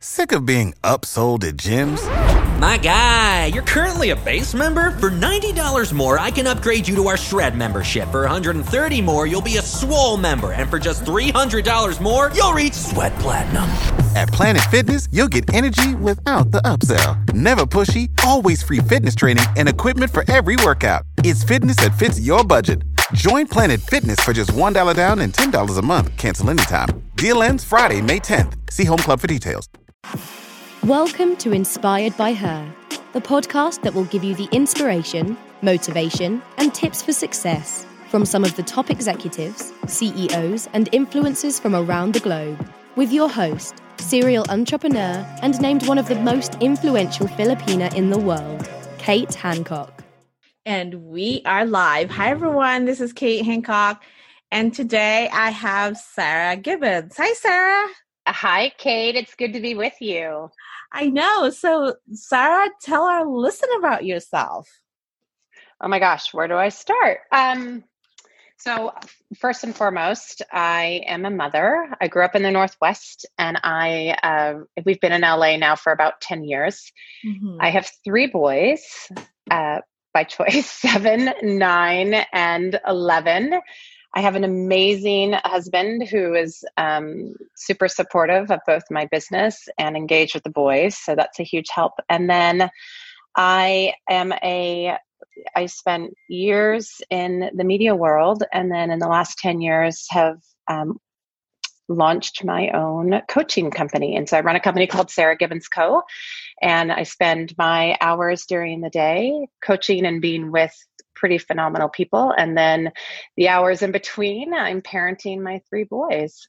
Sick of being upsold at gyms? My guy, you're currently a base member? For $90 more, I can upgrade you to our Shred membership. For $130 more, you'll be a Swole member. And for just $300 more, you'll reach Sweat Platinum. At Planet Fitness, you'll get energy without the upsell. Never pushy, always free fitness training and equipment for every workout. It's fitness that fits your budget. Join Planet Fitness for just $1 down and $10 a month. Cancel anytime. Deal ends Friday, May 10th. See Home Club for details. Welcome to Inspired by Her, the podcast that will give you the inspiration, motivation, and tips for success from some of the top executives, CEOs, and influencers from around the globe. With your host, serial entrepreneur, and named one of the most influential Filipina in the world, Kate Hancock. And we are live. Hi, everyone. This is Kate Hancock. And today I have Sarah Gibbons. Hi, Sarah. Hi, Kate. It's good to be with you. I know. So, Sarah, tell our listener about yourself. Oh my gosh, where do I start? So first and foremost, I am a mother. I grew up in the Northwest, and we've been in LA now for about 10 years. Mm-hmm. I have 3 boys by choice, 7, 9, and 11. I have an amazing husband who is super supportive of both my business and engaged with the boys. So that's a huge help. And then I spent years in the media world, and then in the last 10 years have launched my own coaching company. And so I run a company called Sarah Gibbons Co. And I spend my hours during the day coaching and being with pretty phenomenal people. And then the hours in between, I'm parenting my 3 boys.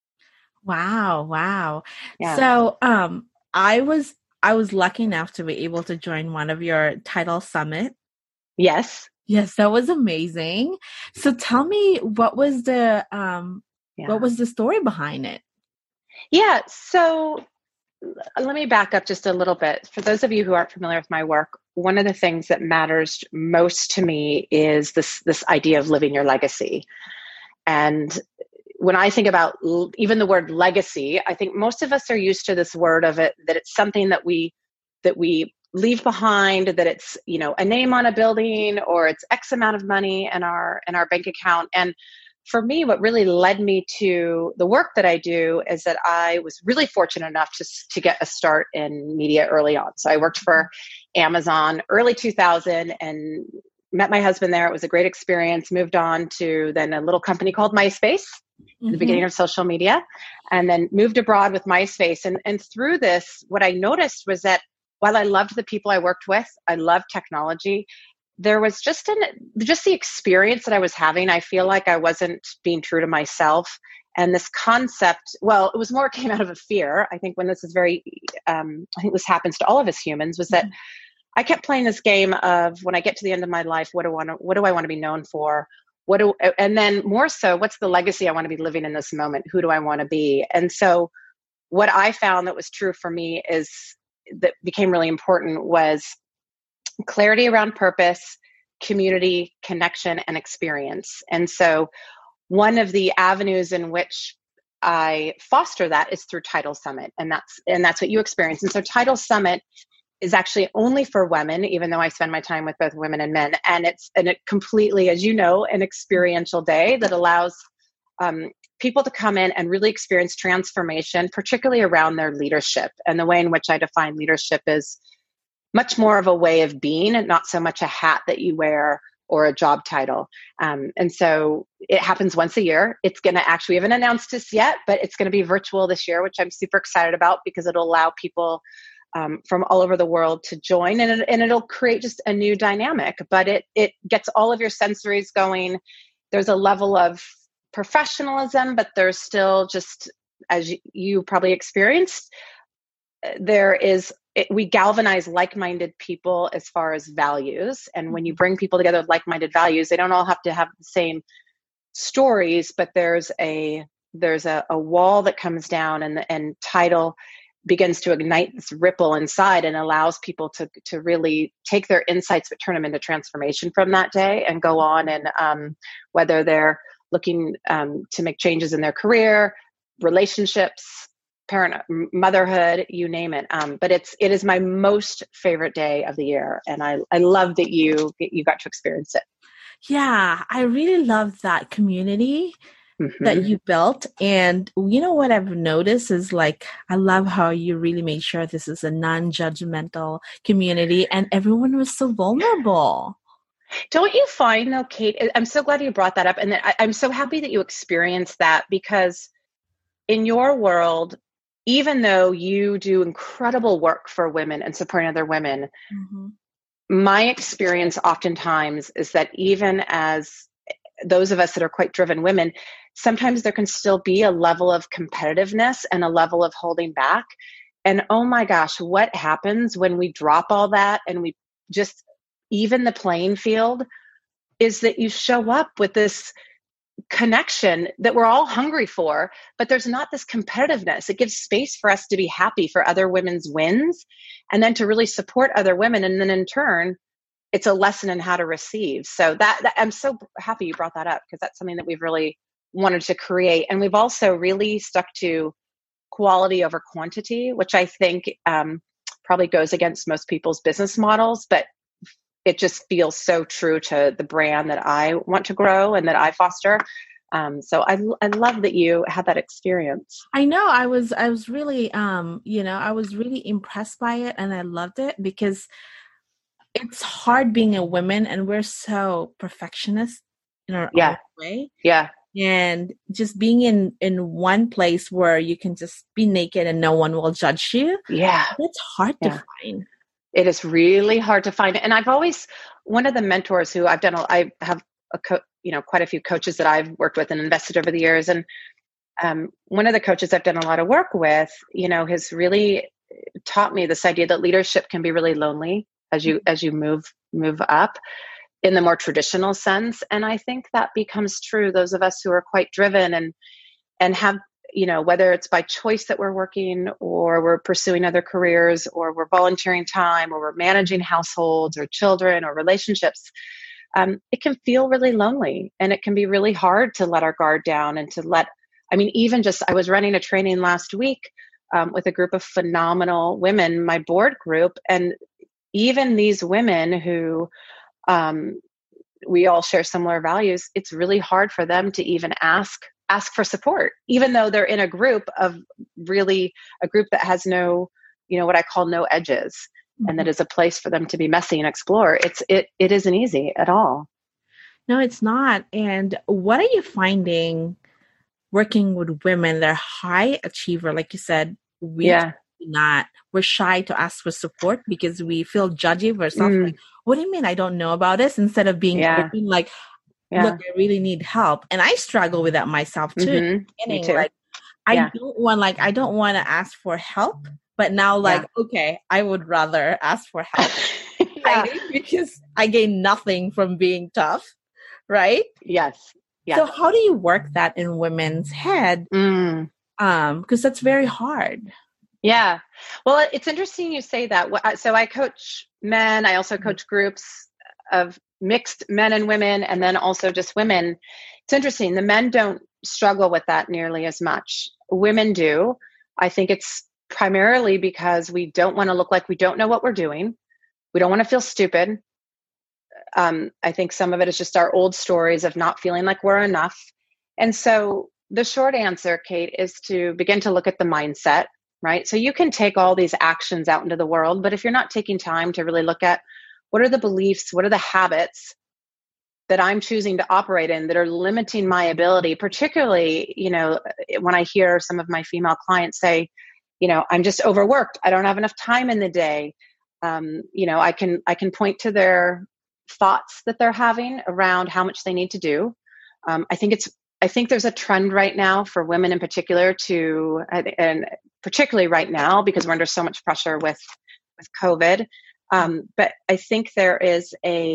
Wow. Yeah. So I was lucky enough to be able to join one of your title summit. Yes, that was amazing. So tell me, what was the story behind it? Yeah. So let me back up just a little bit. For those of you who aren't familiar with my work, one of the things that matters most to me is this idea of living your legacy. And when I think about even the word legacy, I think most of us are used to this word of it, that it's something that we leave behind, that it's, a name on a building, or it's X amount of money in our bank account. And for me, what really led me to the work that I do is that I was really fortunate enough to get a start in media early on. So I worked for Amazon early 2000 and met my husband there. It was a great experience. Moved on to then a little company called MySpace, the beginning of social media, and then moved abroad with MySpace. And through this, what I noticed was that while I loved the people I worked with, I loved technology, there was just the experience that I was having. I feel like I wasn't being true to myself. And this concept, well, it was more came out of a fear. I think when this is I think this happens to all of us humans, was that I kept playing this game of, when I get to the end of my life, what do I want to be known for? And then more so, what's the legacy I want to be living in this moment? Who do I want to be? And so what I found that was true for me that became really important was clarity around purpose, community, connection, and experience. And so one of the avenues in which I foster that is through Title Summit. And that's what you experience. And so Title Summit is actually only for women, even though I spend my time with both women and men. And it's completely, as you know, an experiential day that allows people to come in and really experience transformation, particularly around their leadership. And the way in which I define leadership is much more of a way of being, and not so much a hat that you wear or a job title. And so it happens once a year. It's going to we haven't announced this yet, but it's going to be virtual this year, which I'm super excited about, because it'll allow people from all over the world to join, and it'll create just a new dynamic. But it gets all of your sensories going. There's a level of professionalism, but there's still, just as you probably experienced, we galvanize like-minded people as far as values. And when you bring people together with like-minded values, they don't all have to have the same stories, but there's a wall that comes down, and Title begins to ignite this ripple inside and allows people to really take their insights, but turn them into transformation from that day and go on. And whether they're looking to make changes in their career, relationships, motherhood, you name it. But it is my most favorite day of the year. And I love that you got to experience it. Yeah, I really love that community that you built. And you know what I've noticed is like, I love how you really made sure this is a non-judgmental community and everyone was so vulnerable. Don't you find though, Kate, I'm so glad you brought that up. And I'm so happy that you experienced that, because in your world, even though you do incredible work for women and supporting other women, my experience oftentimes is that even as those of us that are quite driven women, sometimes there can still be a level of competitiveness and a level of holding back. And oh my gosh, what happens when we drop all that and we just even the playing field is that you show up with this connection that we're all hungry for, but there's not this competitiveness. It gives space for us to be happy for other women's wins and then to really support other women. And then in turn, it's a lesson in how to receive. So that I'm so happy you brought that up, because that's something that we've really wanted to create. And we've also really stuck to quality over quantity, which I think probably goes against most people's business models, but it just feels so true to the brand that I want to grow and that I foster. So I love that you had that experience. I know I was really, I was really impressed by it, and I loved it because it's hard being a woman and we're so perfectionist in our own way. Yeah. And just being in one place where you can just be naked and no one will judge you. Yeah. It's hard to find. It is really hard to find. And I've always, one of the mentors who I have quite a few coaches that I've worked with and invested over the years. And one of the coaches I've done a lot of work with, has really taught me this idea that leadership can be really lonely as you move up in the more traditional sense. And I think that becomes true. Those of us who are quite driven and have, whether it's by choice that we're working or we're pursuing other careers or we're volunteering time or we're managing households or children or relationships, it can feel really lonely, and it can be really hard to let our guard down and I was running a training last week with a group of phenomenal women, my board group, and even these women who we all share similar values, it's really hard for them to even ask for support, even though they're in a group that has no, what I call no edges, and that is a place for them to be messy and explore. It isn't easy at all. No, it's not. And what are you finding working with women? They're high achiever, like you said. We're shy to ask for support because we feel judgy of ourselves. Like, what do you mean I don't know about this? Instead of being open, like, look, I really need help. And I struggle with that myself too. Me too. Like, I don't want to ask for help, but now okay, I would rather ask for help. Because I gain nothing from being tough. Right? Yes. Yeah. So how do you work that in women's head? Because that's very hard. Yeah. Well, it's interesting you say that. So I coach men. I also coach groups of mixed men and women, and then also just women. It's interesting. The men don't struggle with that nearly as much. Women do. I think it's primarily because we don't want to look like we don't know what we're doing. We don't want to feel stupid. I think some of it is just our old stories of not feeling like we're enough. And so the short answer, Kate, is to begin to look at the mindset, right? So you can take all these actions out into the world, but if you're not taking time to really look at what are the beliefs, what are the habits that I'm choosing to operate in that are limiting my ability, particularly, when I hear some of my female clients say, I'm just overworked. I don't have enough time in the day. I can point to their thoughts that they're having around how much they need to do. I think there's a trend right now for women in particular and particularly right now because we're under so much pressure with COVID. But I think there is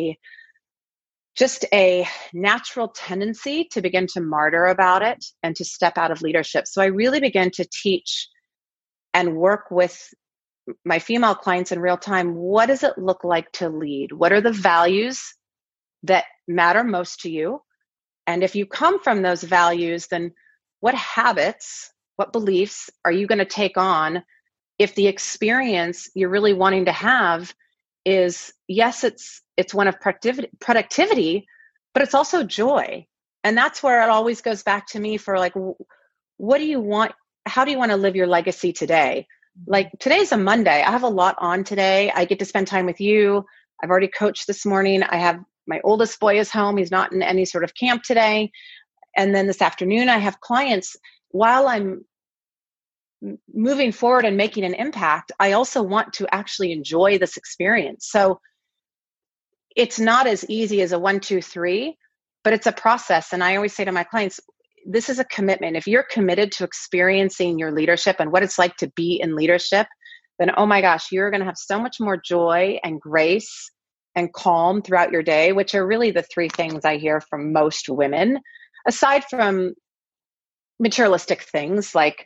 just a natural tendency to begin to martyr about it and to step out of leadership. So I really began to teach and work with my female clients in real time. What does it look like to lead? What are the values that matter most to you? And if you come from those values, then what habits, What beliefs are you going to take on if the experience you're really wanting to have is, yes, it's one of productivity, but it's also joy. And that's where it always goes back to me for like, what do you want? How do you want to live your legacy today? Like today's a Monday. I have a lot on today. I get to spend time with you. I've already coached this morning. I have my oldest boy is home. He's not in any sort of camp today. And then this afternoon, I have clients. While I'm moving forward and making an impact, I also want to actually enjoy this experience. So it's not as easy as a 1, 2, 3, but it's a process. And I always say to my clients, this is a commitment. If you're committed to experiencing your leadership and what it's like to be in leadership, then, oh my gosh, you're going to have so much more joy and grace and calm throughout your day, which are really the 3 things I hear from most women, aside from materialistic things like,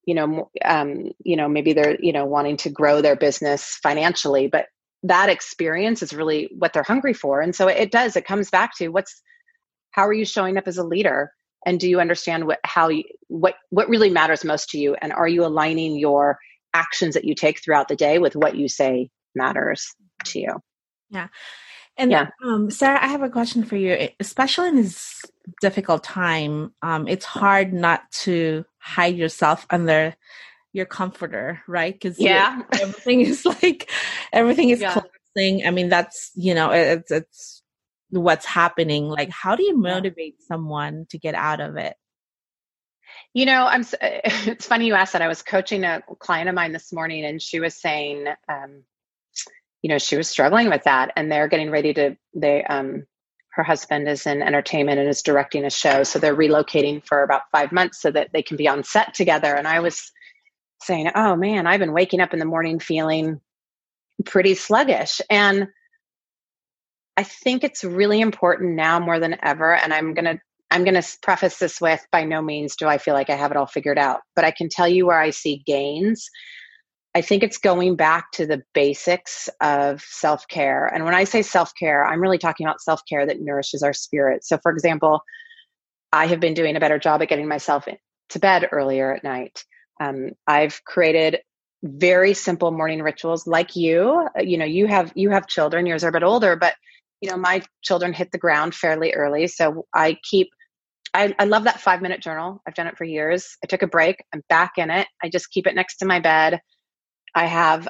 maybe they're, wanting to grow their business financially, but that experience is really what they're hungry for. And so it comes back to how are you showing up as a leader? And do you understand what really matters most to you? And are you aligning your actions that you take throughout the day with what you say matters to you? Yeah. And Sarah, I have a question for you. Especially in this difficult time, it's hard not to hide yourself under your comforter, right? Because everything is collapsing. I mean, that's, it's what's happening. Like, how do you motivate someone to get out of it? It's funny you asked that. I was coaching a client of mine this morning, and she was saying, she was struggling with that, and they're getting ready her husband is in entertainment and is directing a show. So they're relocating for about 5 months so that they can be on set together. And I was saying, oh man, I've been waking up in the morning feeling pretty sluggish. And I think it's really important now more than ever. And I'm going to preface this with, by no means do I feel like I have it all figured out, but I can tell you where I see gains. I think it's going back to the basics of self-care. And when I say self-care, I'm really talking about self-care that nourishes our spirit. So for example, I have been doing a better job at getting myself to bed earlier at night. I've created very simple morning rituals like you. You have children, yours are a bit older, but my children hit the ground fairly early. So I love that 5-minute journal. I've done it for years. I took a break. I'm back in it. I just keep it next to my bed. I have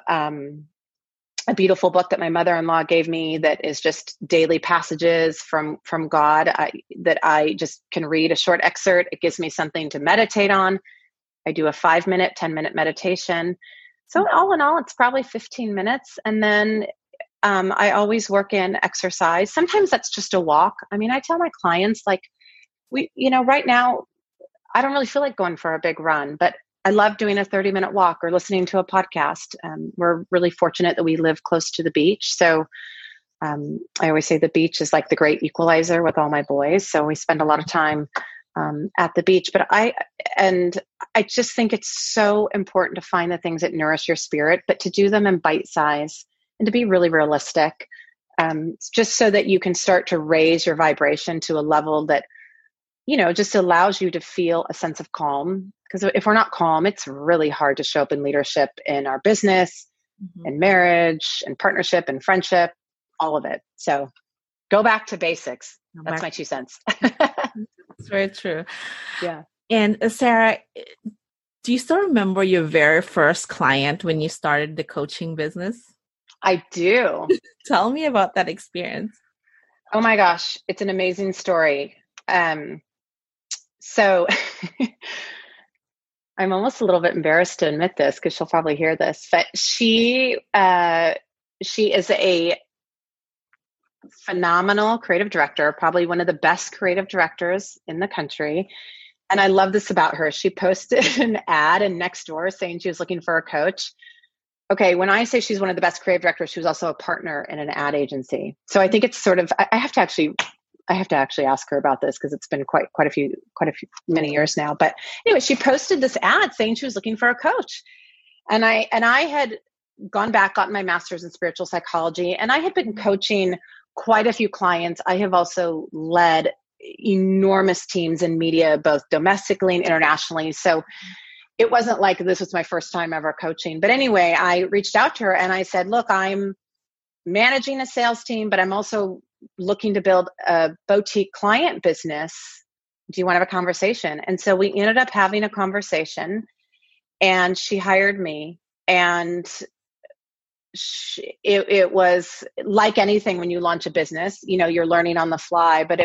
a beautiful book that my mother-in-law gave me that is just daily passages from God that I just can read a short excerpt. It gives me something to meditate on. I do a 5-minute, 10-minute meditation. So all in all, it's probably 15 minutes. And then I always work in exercise. Sometimes that's just a walk. I mean, I tell my clients, like, right now, I don't really feel like going for a big run, but I love doing a 30-minute walk or listening to a podcast. We're really fortunate that we live close to the beach. So I always say the beach is like the great equalizer with all my boys. So we spend a lot of time at the beach. But I just think it's so important to find the things that nourish your spirit, but to do them in bite size and to be really realistic, just so that you can start to raise your vibration to a level that, just allows you to feel a sense of calm. Because if we're not calm, it's really hard to show up in leadership in our business, and marriage, and partnership, and friendship, all of it. So go back to basics. That's my 2 cents. That's very true. Yeah. And Sarah, do you still remember your very first client when you started the coaching business? I do. Tell me about that experience. Oh my gosh, it's an amazing story. So I'm almost a little bit embarrassed to admit this because she'll probably hear this, but she is a phenomenal creative director, probably one of the best creative directors in the country. And I love this about her. She posted an ad in Nextdoor saying she was looking for a coach. Okay, when I say she's one of the best creative directors, she was also a partner in an ad agency. So I think it's sort of, I have to actually ask her about this because it's been quite a few many years now. But anyway, she posted this ad saying she was looking for a coach. And I had gone back, gotten my master's in spiritual psychology, and I had been coaching quite a few clients. I have also led enormous teams in media, both domestically and internationally. So it wasn't like this was my first time ever coaching. But anyway, I reached out to her and I said, look, I'm managing a sales team, but I'm also looking to build a boutique client business. Do you want to have a conversation? And so we ended up having a conversation, and she hired me. And it was like anything when you launch a business, you're learning on the fly, but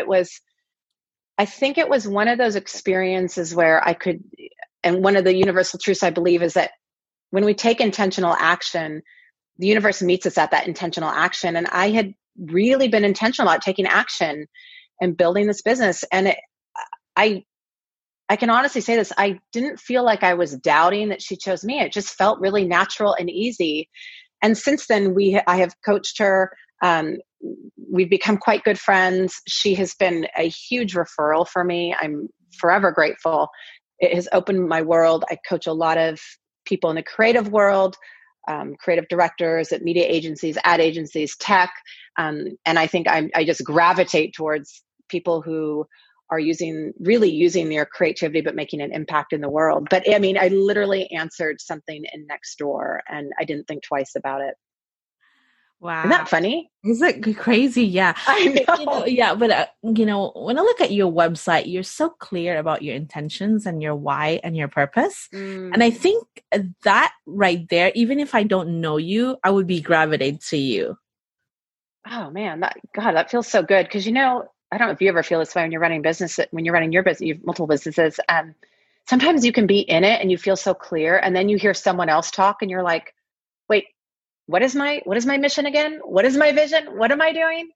I think it was one of those experiences where and one of the universal truths I believe is that when we take intentional action, the universe meets us at that intentional action. And I had really been intentional about taking action and building this business. And I can honestly say this, I didn't feel like I was doubting that she chose me. It just felt really natural and easy. And since then, I have coached her. We've become quite good friends. She has been a huge referral for me. I'm forever grateful. It has opened my world. I coach a lot of people in the creative world, creative directors at media agencies, ad agencies, tech. And I think I just gravitate towards people who are really using their creativity, but making an impact in the world. But I mean, I literally answered something in Nextdoor and I didn't think twice about it. Wow. Isn't that funny? Is it crazy? Yeah. I know. But when I look at your website, you're so clear about your intentions and your why and your purpose. And I think that right there, even if I don't know you, I would be gravitated to you. Oh man, that feels so good. Cause I don't know if you ever feel this way when you're running your business, you have multiple businesses. Sometimes you can be in it and you feel so clear. And then you hear someone else talk and you're like, wait, what is my mission again? What is my vision? What am I doing?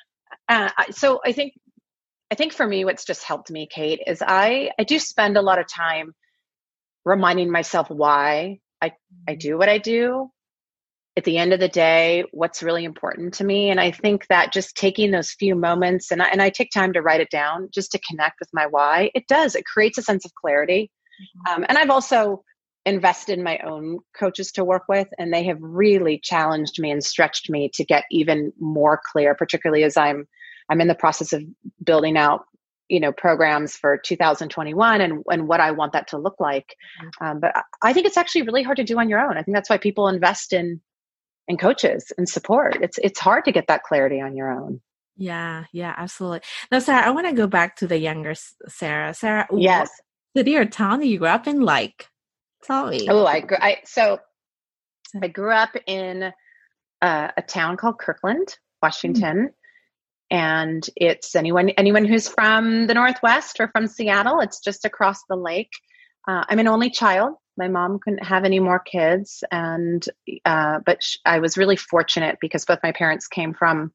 So I think for me, what's just helped me, Kate, is I do spend a lot of time reminding myself why I do what I do. At the end of the day, what's really important to me. And I think that just taking those few moments, and I take time to write it down just to connect with my why, it creates a sense of clarity. And I've also invested in my own coaches to work with, and they have really challenged me and stretched me to get even more clear, particularly as I'm in the process of building out, programs for 2021 and what I want that to look like. But I think it's actually really hard to do on your own. I think that's why people invest in coaches and support. It's hard to get that clarity on your own. Yeah, absolutely. Now, Sarah, I want to go back to the younger Sarah. Sarah, yes. What city or town you grew up in? Tell me. Oh, I grew up in a town called Kirkland, Washington. And it's anyone who's from the Northwest or from Seattle, it's just across the lake. I'm an only child. My mom couldn't have any more kids. But I was really fortunate because both my parents come from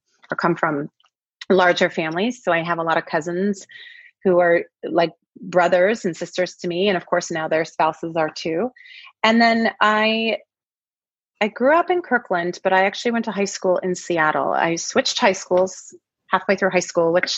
larger families. So I have a lot of cousins who are like brothers and sisters to me. And of course, now their spouses are too. And then I grew up in Kirkland, but I actually went to high school in Seattle. I switched high schools halfway through high school, which,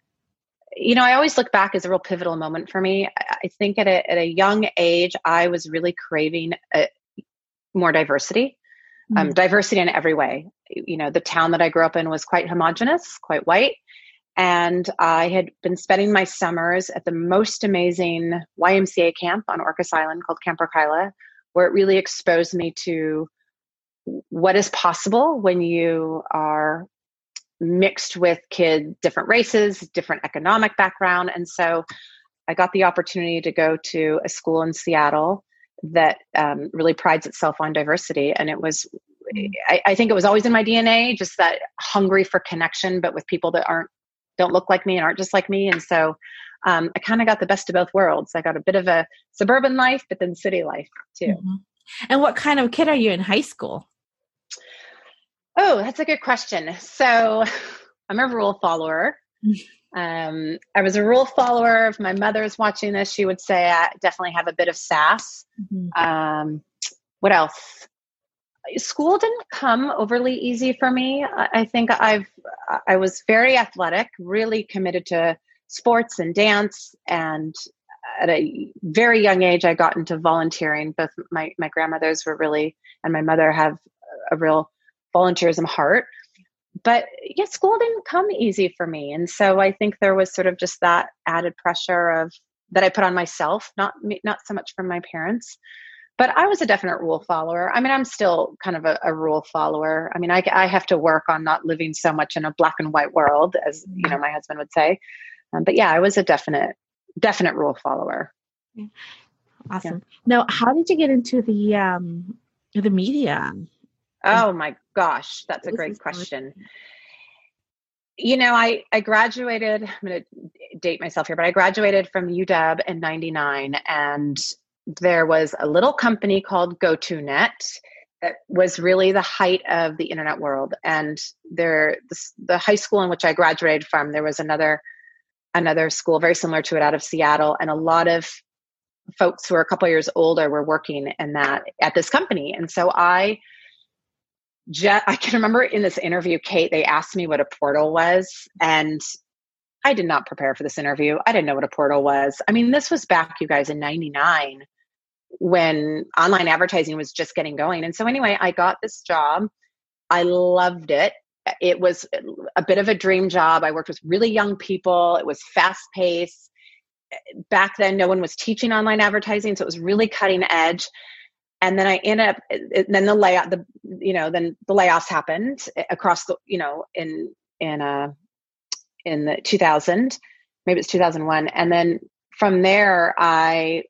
I always look back as a real pivotal moment for me. I think at a young age, I was really craving more diversity, diversity in every way. The town that I grew up in was quite homogenous, quite white. And I had been spending my summers at the most amazing YMCA camp on Orcas Island called Camp Rockila, where it really exposed me to what is possible when you are mixed with kids, different races, different economic background. And so I got the opportunity to go to a school in Seattle that really prides itself on diversity. And it was, I think it was always in my DNA, just that hungry for connection, but with people that don't look like me and aren't just like me. And so I kind of got the best of both worlds. I got a bit of a suburban life, but then city life too. Mm-hmm. And what kind of kid are you in high school? Oh, that's a good question. So I'm a rule follower. I was a rule follower. If my mother's watching this, she would say I definitely have a bit of sass. Mm-hmm. What else? School didn't come overly easy for me. I think I was very athletic, really committed to sports and dance. And at a very young age, I got into volunteering. Both my grandmothers were really, and my mother have a real volunteerism heart. But yeah, school didn't come easy for me. And so I think there was sort of just that added pressure of that I put on myself, not so much from my parents. But I was a definite rule follower. I mean, I'm still kind of a rule follower. I mean, I have to work on not living so much in a black and white world, as you know, my husband would say. But yeah, I was a definite rule follower. Yeah. Awesome. Yeah. Now, how did you get into the media? Oh my gosh, that's a great question. You know, I graduated, I'm going to date myself here, but I graduated from UW in 99, and there was a little company called GoToNet that was really the height of the internet world. And the high school in which I graduated from, there was another school very similar to it out of Seattle, and a lot of folks who are a couple of years older were working at this company. And so I can remember in this interview, Kate, they asked me what a portal was, and I did not prepare for this interview. I didn't know what a portal was. I mean, this was back, you guys, in 99, when online advertising was just getting going. And so anyway, I got this job. I loved it. It was a bit of a dream job. I worked with really young people. It was fast paced. Back then, no one was teaching online advertising, so it was really cutting edge. And then I ended up, then the layoffs happened across the, in the 2000, maybe it's 2001. And then from there, I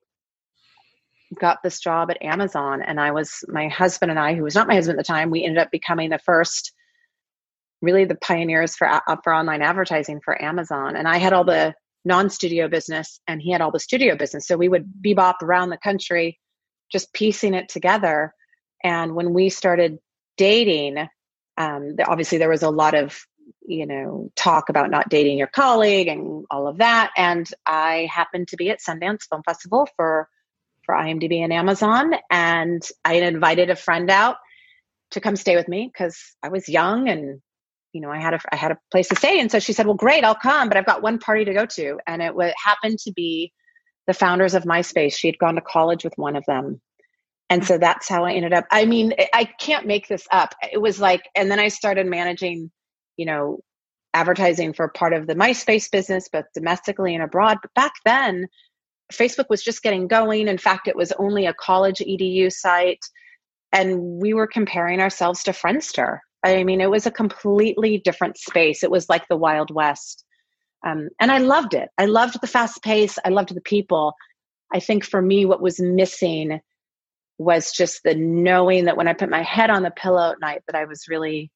got this job at Amazon, and my husband and I, who was not my husband at the time, we ended up becoming the first, really the pioneers for online advertising for Amazon. And I had all the non-studio business and he had all the studio business. So we would bebop around the country, just piecing it together. And when we started dating, obviously there was a lot of, talk about not dating your colleague and all of that. And I happened to be at Sundance Film Festival for IMDb and Amazon. And I had invited a friend out to come stay with me because I was young and, I had a place to stay. And so she said, well, great, I'll come, but I've got one party to go to. And it happened to be the founders of MySpace. She had gone to college with one of them. And so that's how I ended up. I mean, I can't make this up. It was like, and then I started managing, advertising for part of the MySpace business, both domestically and abroad. But back then, Facebook was just getting going. In fact, it was only a college EDU site. And we were comparing ourselves to Friendster. I mean, it was a completely different space. It was like the Wild West. And I loved it. I loved the fast pace. I loved the people. I think for me, what was missing was just the knowing that when I put my head on the pillow at night, that I was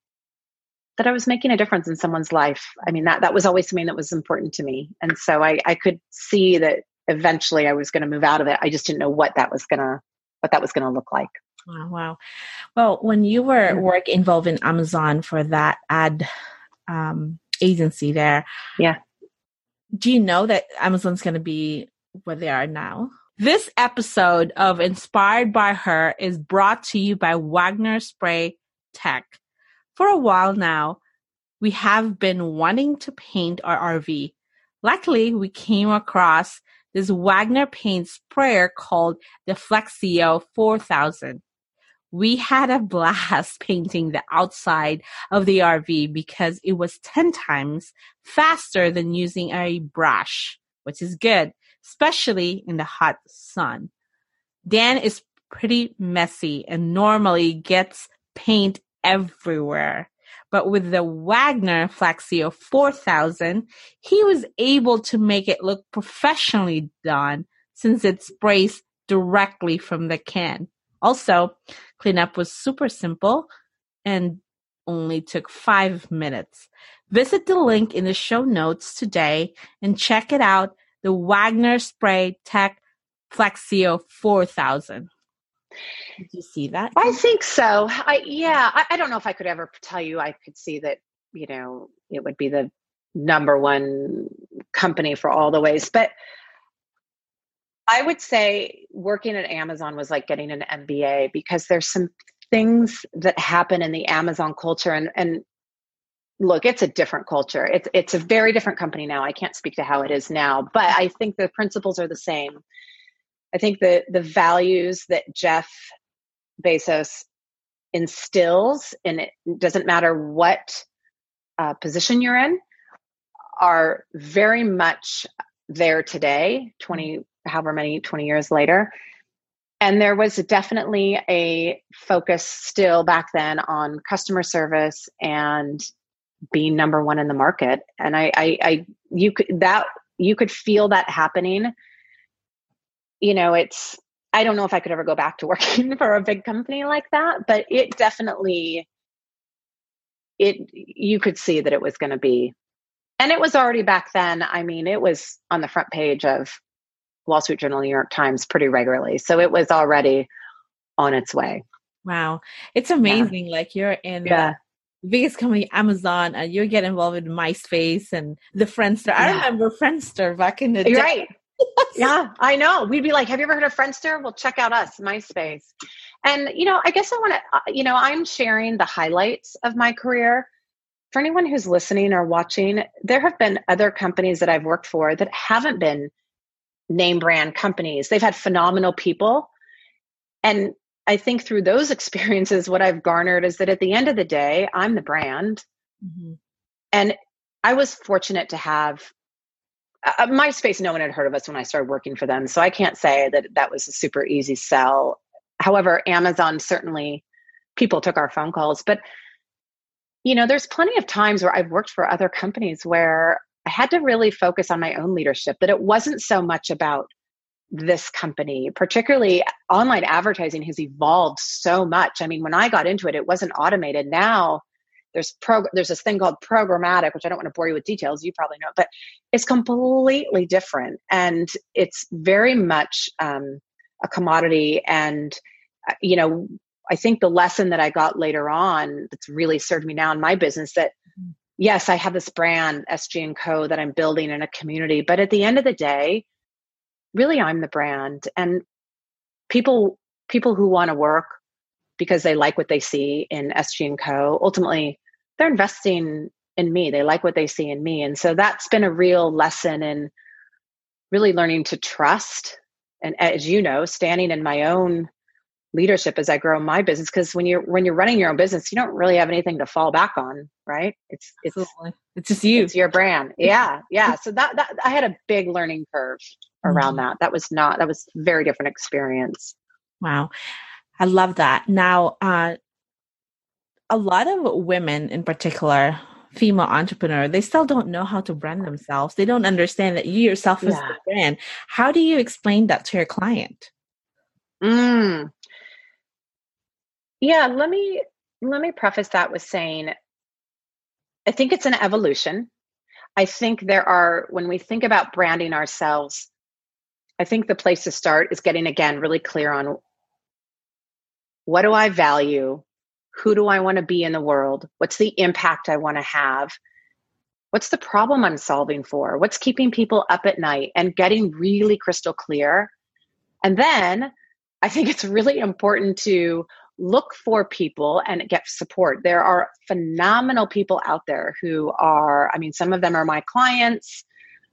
making a difference in someone's life. I mean, that was always something that was important to me. And so I could see that eventually I was going to move out of it. I just didn't know what that was going to look like. Oh, wow. Well, when you were involved in Amazon for that ad agency there, yeah. Do you know that Amazon's going to be where they are now? This episode of Inspired by Her is brought to you by Wagner Spray Tech. For a while now, we have been wanting to paint our RV. Luckily, we came across this Wagner paint sprayer called the Flexio 4000. We had a blast painting the outside of the RV because it was 10 times faster than using a brush, which is good, especially in the hot sun. Dan is pretty messy and normally gets paint everywhere. But with the Wagner Flexio 4000, he was able to make it look professionally done since it sprays directly from the can. Also, cleanup was super simple and only took 5 minutes. Visit the link in the show notes today and check it out, the Wagner Spray Tech Flexio 4000. Did you see that? I think so. I don't know if I could ever tell you I could see that, it would be the number one company for all the ways. But I would say working at Amazon was like getting an MBA because there's some things that happen in the Amazon culture. And look, it's a different culture. It's a very different company now. I can't speak to how it is now, but I think the principles are the same. I think the values that Jeff Bezos instills, and it doesn't matter what position you're in, are very much there today, 20 years later. And there was definitely a focus still back then on customer service and being number one in the market. And you could feel that happening. I don't know if I could ever go back to working for a big company like that, but it definitely, you could see that it was going to be, and it was already back then. I mean, it was on the front page of Wall Street Journal, New York Times pretty regularly. So it was already on its way. Wow. It's amazing. Yeah. Like you're in the biggest company, Amazon, and you get involved with MySpace and the Friendster. Yeah. I remember Friendster back in the day. Right. Yeah, I know. We'd be like, have you ever heard of Friendster? Well, check out us, MySpace. And, I guess I want to, I'm sharing the highlights of my career. For anyone who's listening or watching, there have been other companies that I've worked for that haven't been name brand companies. They've had phenomenal people. And I think through those experiences, what I've garnered is that at the end of the day, I'm the brand. Mm-hmm. And I was fortunate to have MySpace. No one had heard of us when I started working for them. So I can't say that was a super easy sell. However, Amazon, certainly people took our phone calls, but there's plenty of times where I've worked for other companies where I had to really focus on my own leadership, that it wasn't so much about this company. Particularly online advertising has evolved so much. I mean, when I got into it, it wasn't automated. Now there's this thing called programmatic, which I don't want to bore you with details. You probably know, but it's completely different. And it's very much a commodity. And, I think the lesson that I got later on that's really served me now in my business, that yes, I have this brand, SG & Co, that I'm building in a community, but at the end of the day, really I'm the brand. And people who want to work because they like what they see in SG & Co, ultimately they're investing in me. They like what they see in me. And so that's been a real lesson in really learning to trust. And as you know, standing in my own leadership as I grow my business, because when you're running your own business, you don't really have anything to fall back on, right? It's just you. It's your brand. Yeah. So that I had a big learning curve around that. That was a very different experience. Wow. I love that. Now, a lot of women in particular, female entrepreneur, they still don't know how to brand themselves. They don't understand that you yourself is the brand. How do you explain that to your client? Yeah, let me preface that with saying, I think it's an evolution. I think when we think about branding ourselves, I think the place to start is getting, again, really clear on what do I value? Who do I want to be in the world? What's the impact I want to have? What's the problem I'm solving for? What's keeping people up at night? And getting really crystal clear. And then I think it's really important to look for people and get support. There are phenomenal people out there who are, some of them are my clients.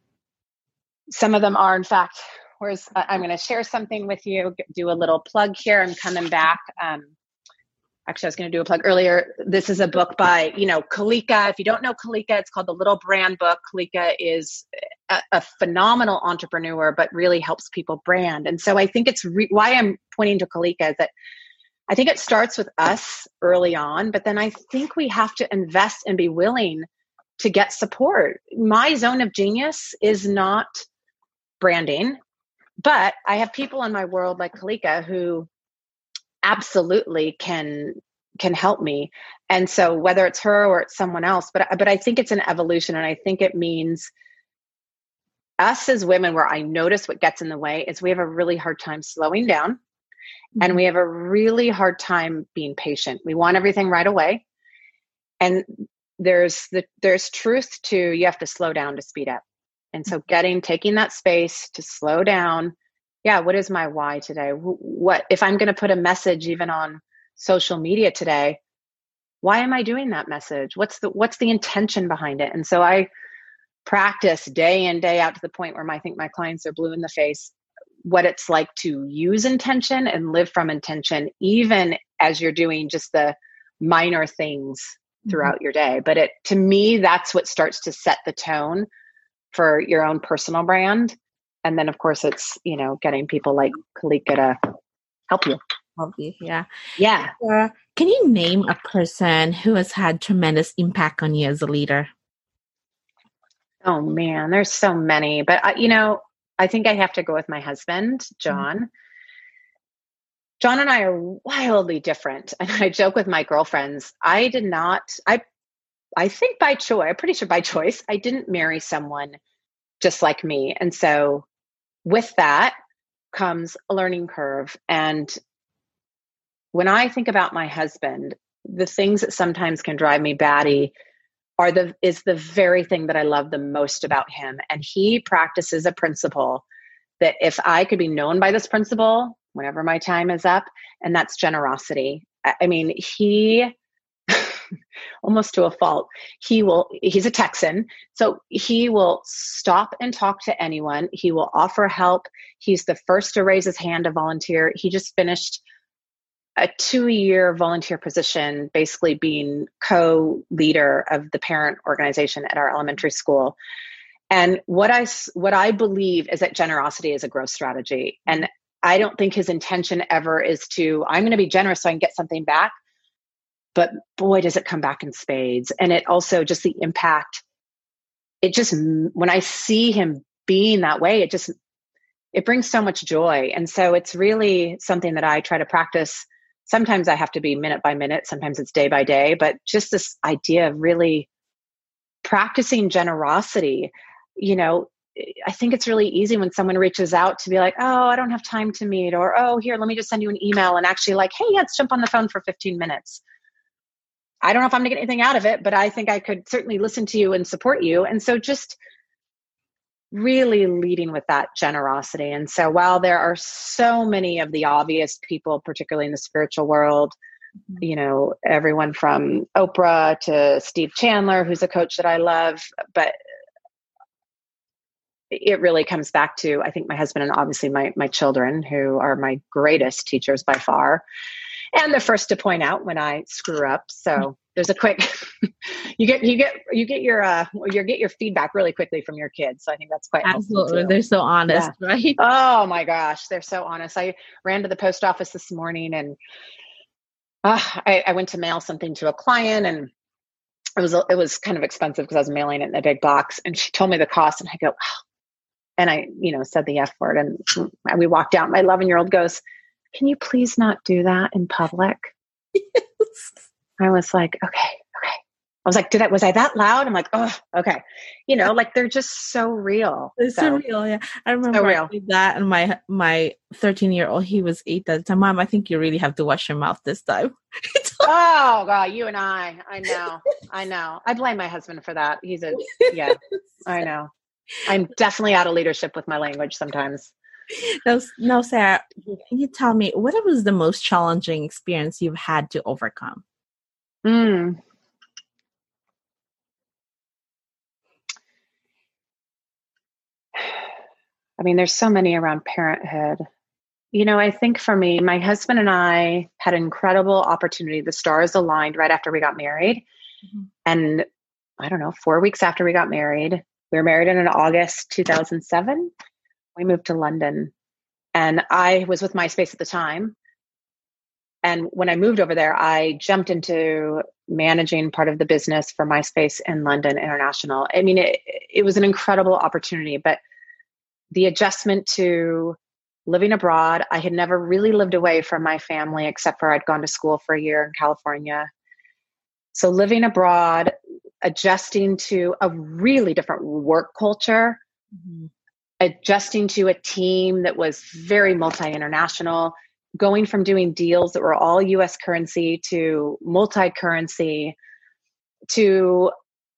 Some of them are, in fact, I'm going to share something with you, do a little plug here. I'm coming back. Actually, I was going to do a plug earlier. This is a book by, Kalika. If you don't know Kalika, it's called The Little Brand Book. Kalika is a phenomenal entrepreneur, but really helps people brand. And so I think it's why I'm pointing to Kalika is that I think it starts with us early on, but then I think we have to invest and be willing to get support. My zone of genius is not branding, but I have people in my world like Kalika who absolutely can help me. And so whether it's her or it's someone else, but I think it's an evolution. And I think it means us as women, where I notice what gets in the way is we have a really hard time slowing down. And we have a really hard time being patient. We want everything right away. And there's truth to, you have to slow down to speed up. And so taking that space to slow down. Yeah. What is my why today? What, if I'm going to put a message even on social media today, why am I doing that message? What's the intention behind it? And so I practice day in, day out to the point where I think my clients are blue in the face, what it's like to use intention and live from intention, even as you're doing just the minor things throughout your day. But to me, that's what starts to set the tone for your own personal brand. And then of course it's, getting people like Kalika to help you. Yeah. Yeah. Can you name a person who has had tremendous impact on you as a leader? Oh man, there's so many, but I think I have to go with my husband, John. Mm-hmm. John and I are wildly different. And I joke with my girlfriends, I think by choice, I'm pretty sure by choice, I didn't marry someone just like me. And so with that comes a learning curve. And when I think about my husband, the things that sometimes can drive me batty is the very thing that I love the most about him. And he practices a principle that if I could be known by this principle, whenever my time is up, and that's generosity. I mean, he almost to a fault, he's a Texan. So he will stop and talk to anyone. He will offer help. He's the first to raise his hand to volunteer. He just finished a 2-year volunteer position, basically being co-leader of the parent organization at our elementary school. And what I believe is that generosity is a growth strategy. And I don't think his intention ever is I'm going to be generous so I can get something back. But boy, does it come back in spades. And it also just the impact, when I see him being that way, it brings so much joy. And so it's really something that I try to practice. Sometimes I have to be minute by minute. Sometimes it's day by day, but just this idea of really practicing generosity, I think it's really easy when someone reaches out to be like, oh, I don't have time to meet, or, oh, here, let me just send you an email, and actually like, hey, let's jump on the phone for 15 minutes. I don't know if I'm going to get anything out of it, but I think I could certainly listen to you and support you. And so just really leading with that generosity. And so while there are so many of the obvious people, particularly in the spiritual world, everyone from Oprah to Steve Chandler, who's a coach that I love, but it really comes back to, I think, my husband and obviously my children, who are my greatest teachers by far. And the first to point out when I screw up. So there's a quick, you get your feedback really quickly from your kids. So I think that's quite absolutely. They're so honest, right? Oh my gosh, they're so honest. I ran to the post office this morning and I went to mail something to a client, and it was kind of expensive because I was mailing it in a big box. And she told me the cost, and I go, oh. And I, said the F word, and we walked out. My 11-year-old goes, can you please not do that in public? Yes. I was like, okay. I was like, was I that loud? I'm like, oh, okay. Like they're just so real. It's so real. Yeah. I remember I did that, and my 13-year-old, he was 8 at the time. Mom, I think you really have to wash your mouth this time. Oh God, you and I know. I blame my husband for that. I know. I'm definitely out of leadership with my language sometimes. No, Sarah, can you tell me what was the most challenging experience you've had to overcome? I mean, there's so many around parenthood. I think for me, my husband and I had an incredible opportunity. The stars aligned right after we got married. Mm-hmm. And I don't know, 4 weeks after we got married, we were married in August 2007. We moved to London, and I was with MySpace at the time. And when I moved over there, I jumped into managing part of the business for MySpace in London International. I mean, it was an incredible opportunity, but the adjustment to living abroad, I had never really lived away from my family, except for I'd gone to school for a year in California. So living abroad, adjusting to a really different work culture, mm-hmm. adjusting to a team that was very multi-international, going from doing deals that were all US currency to multi-currency to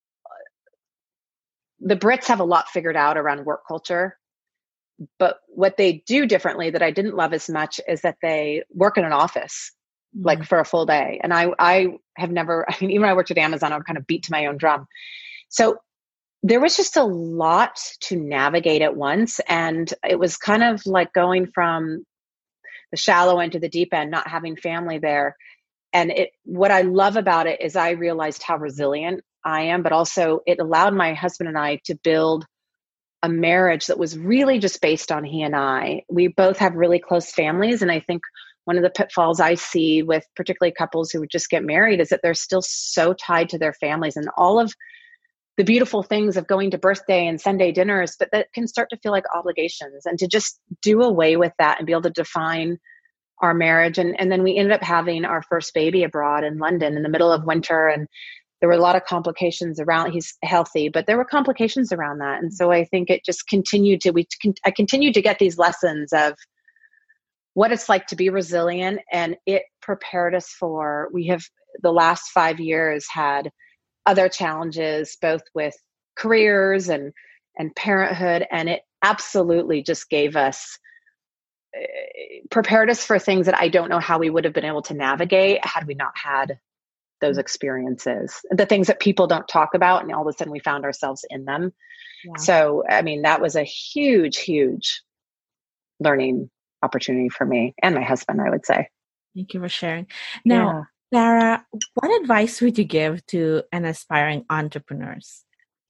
the Brits have a lot figured out around work culture. But what they do differently that I didn't love as much is that they work in an office, mm-hmm. like for a full day. And I have never, even when I worked at Amazon, I would kind of beat to my own drum. So there was just a lot to navigate at once. And it was kind of like going from the shallow end to the deep end, not having family there. And what I love about it is I realized how resilient I am, but also it allowed my husband and I to build a marriage that was really just based on he and I. We both have really close families. And I think one of the pitfalls I see with particularly couples who would just get married is that they're still so tied to their families and all of the beautiful things of going to birthday and Sunday dinners, but that can start to feel like obligations, and to just do away with that and be able to define our marriage. And then we ended up having our first baby abroad in London in the middle of winter. And there were a lot of complications around, he's healthy, but there were complications around that. And so I think it just continued to, I continued to get these lessons of what it's like to be resilient. And it prepared us for, we have the last 5 years had other challenges, both with careers and parenthood. And it absolutely just gave us, prepared us for things that I don't know how we would have been able to navigate had we not had those experiences, the things that people don't talk about. And all of a sudden we found ourselves in them. Yeah. So, I mean, that was a huge, huge learning opportunity for me and my husband, I would say. Thank you for sharing. Now, Sarah, what advice would you give to an aspiring entrepreneurs?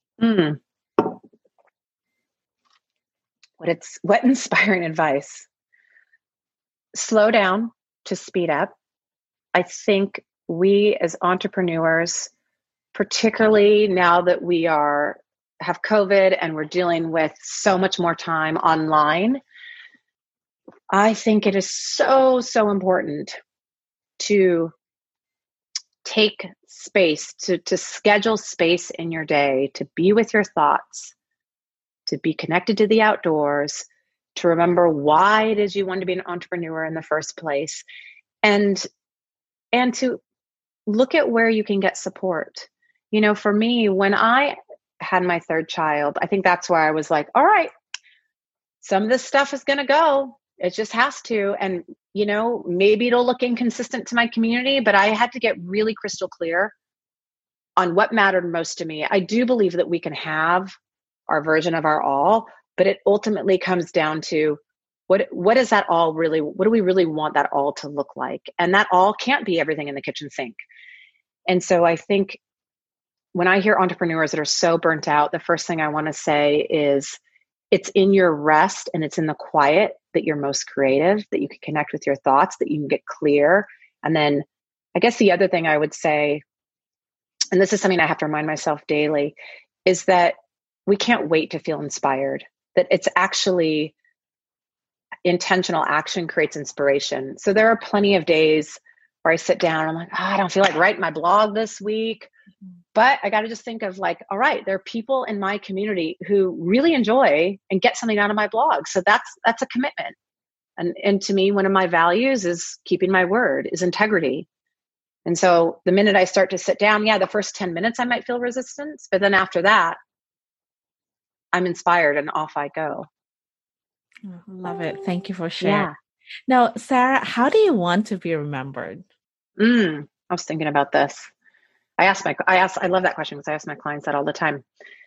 What inspiring advice? Slow down to speed up. I think we as entrepreneurs, particularly now that we have COVID and we're dealing with so much more time online, I think it is so, so important to take space, to schedule space in your day, to be with your thoughts, to be connected to the outdoors, to remember why it is you want to be an entrepreneur in the first place, and to look at where you can get support. You know, for me, when I had my third child, I think that's where I was like, all right, some of this stuff is going to go. It just has to. And, you know, maybe it'll look inconsistent to my community, but I had to get really crystal clear on what mattered most to me. I do believe that we can have our version of our all, but it ultimately comes down to what is that all really, what do we really want that all to look like? And that all can't be everything in the kitchen sink. And so I think when I hear entrepreneurs that are so burnt out, the first thing I want to say is it's in your rest and it's in the quiet that you're most creative, that you can connect with your thoughts, that you can get clear. And then I guess the other thing I would say, and this is something I have to remind myself daily, is that we can't wait to feel inspired, that it's actually intentional action creates inspiration. So there are plenty of days where I sit down and I'm like, I don't feel like writing my blog this week, but I got to just think of like, all right, there are people in my community who really enjoy and get something out of my blog. So that's a commitment. And to me, one of my values is keeping my word, is integrity. And so the minute I start to sit down, the first 10 minutes I might feel resistance, but then after that, I'm inspired and off I go. Oh, love it. Thank you for sharing. Yeah. Now, Sarah, how do you want to be remembered? I was thinking about this. I love that question because I ask my clients that all the time.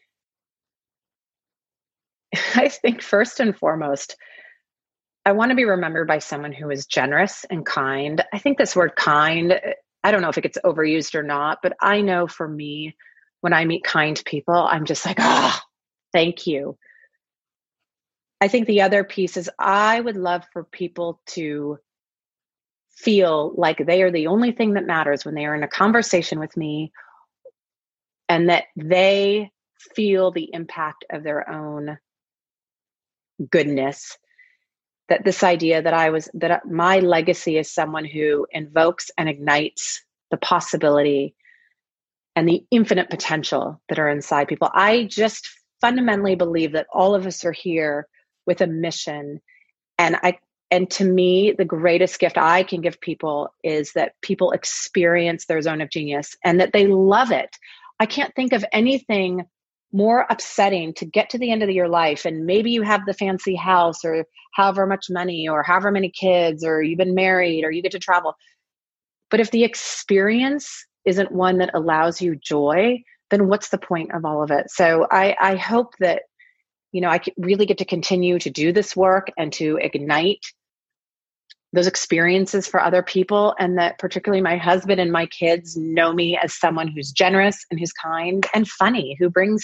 I think first and foremost, I want to be remembered by someone who is generous and kind. I think this word kind, I don't know if it gets overused or not, but I know for me, when I meet kind people, I'm just like, thank you. I think the other piece is I would love for people to feel like they are the only thing that matters when they are in a conversation with me, and that they feel the impact of their own goodness. That this idea that my legacy is someone who invokes and ignites the possibility and the infinite potential that are inside people. I just fundamentally believe that all of us are here with a mission. And to me, the greatest gift I can give people is that people experience their zone of genius and that they love it. I can't think of anything more upsetting to get to the end of your life. And maybe you have the fancy house or however much money or however many kids, or you've been married or you get to travel. But if the experience isn't one that allows you joy, then what's the point of all of it? So I hope that, I really get to continue to do this work and to ignite those experiences for other people. And that particularly my husband and my kids know me as someone who's generous and who's kind and funny, who brings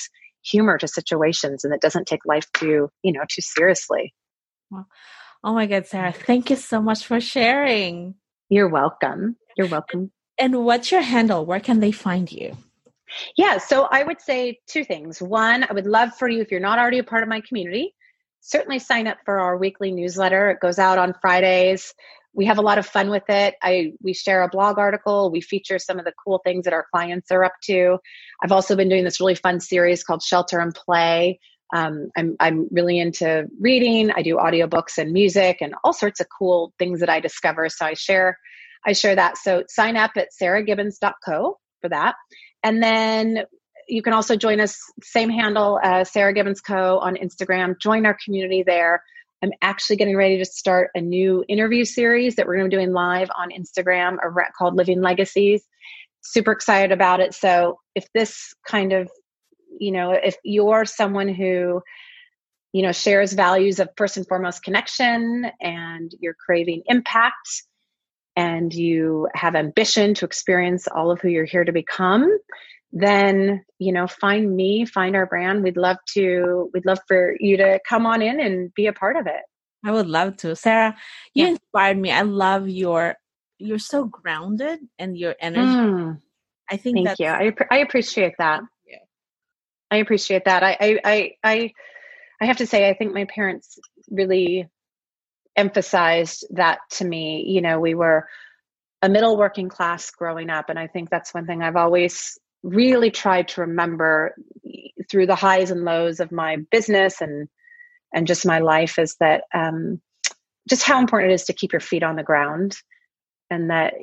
humor to situations and that doesn't take life too seriously. Well, oh my God, Sarah, thank you so much for sharing. You're welcome. You're welcome. And what's your handle? Where can they find you? Yeah, so I would say two things. One, I would love for you, if you're not already a part of my community, certainly sign up for our weekly newsletter. It goes out on Fridays. We have a lot of fun with it. We share a blog article. We feature some of the cool things that our clients are up to. I've also been doing this really fun series called Shelter and Play. I'm really into reading. I do audiobooks and music and all sorts of cool things that I discover. So I share that. So sign up at sarahgibbons.co for that. And then you can also join us, same handle, Sarah Gibbons Co. on Instagram. Join our community there. I'm actually getting ready to start a new interview series that we're going to be doing live on Instagram called Living Legacies. Super excited about it. So if this kind of, if you're someone who, shares values of first and foremost connection, and you're craving impact, and you have ambition to experience all of who you're here to become, then, find me, find our brand. We'd love for you to come on in and be a part of it. I would love to. Sarah, you inspired me. I love you're so grounded and your energy. I think Thank you. I appreciate that. Yeah. I appreciate that. I have to say, I think my parents really emphasized that to me. We were a middle working class growing up. And I think that's one thing I've always really tried to remember through the highs and lows of my business and just my life, is that just how important it is to keep your feet on the ground, and that,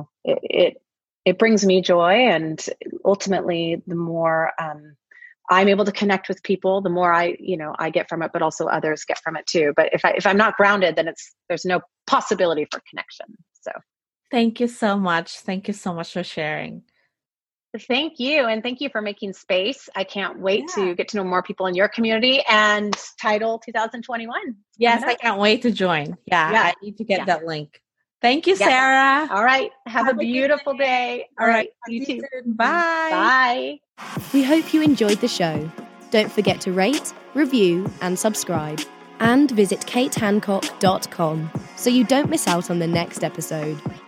it brings me joy. And ultimately, the more I'm able to connect with people, the more I get from it, but also others get from it too. But if I'm not grounded, then there's no possibility for connection. So thank you so much. Thank you so much for sharing. Thank you. And thank you for making space. I can't wait to get to know more people in your community and Tidal 2021. Yes, I can't wait to join. I need to get that link. Thank you, Sarah. All right. Have a beautiful day. All right. You too. Bye. Bye. We hope you enjoyed the show. Don't forget to rate, review, and subscribe. And visit katehancock.com so you don't miss out on the next episode.